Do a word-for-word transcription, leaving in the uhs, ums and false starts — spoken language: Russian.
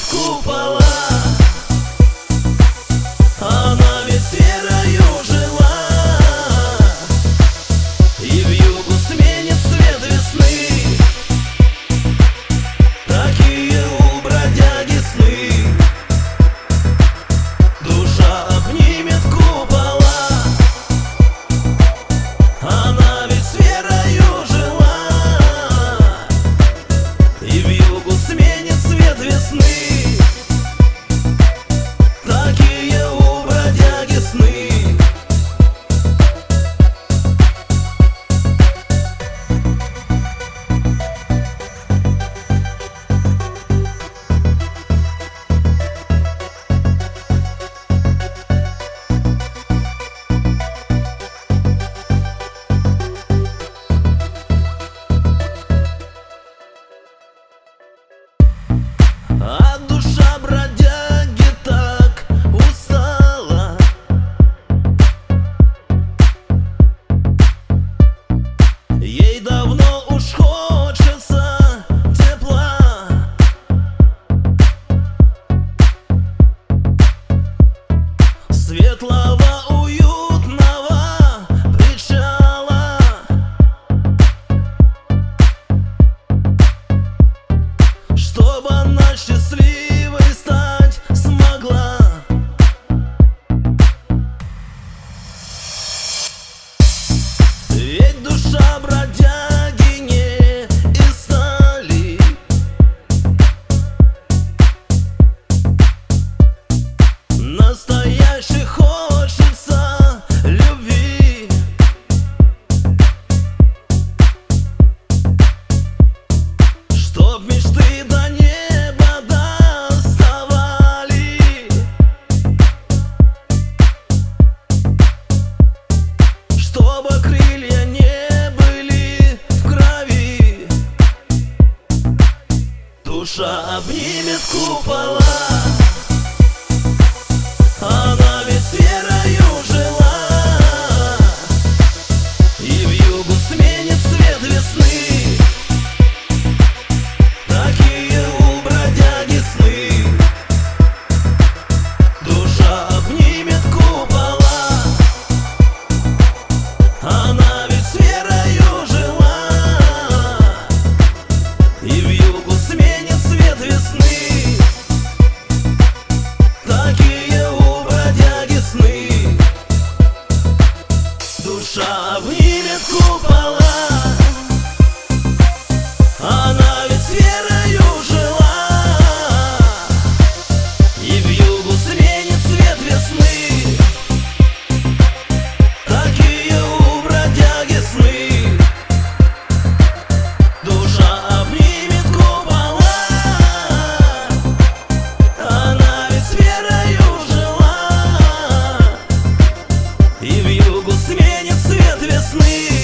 купола. Она ведь серою жила, и вьюгу сменит свет весны. Такие у бродяги сны. Душа обнимет купола. Она ведь серою жила, и вьюгу сменит свет весны. Такие у бродяги сны. А душа бродяги так устала. Ей давно уж хочется тепла. Светлого, уютного причала. Чтобы она счастливой стать смогла. Ведь душа бродяги не из стали. Настоящей хочется любви. Чтоб мечты до неба доставали. Чтобы крылья не были в крови. Душа обнимет купола. Она ведь серою жила, и вьюгу сменит свет весны. Такие у бродяги сны. Душа обнимет купола. Она ведь серою жила, и вьюгу сменит свет весны. Такие у бродяги сны. Душа обнимет купола. Она ведь серою жила, и вьюгу сменит свет весны. Такие у бродяги сны. Душа обнимет купола. Она ведь серою жила, и вьюгу сменит свет весны.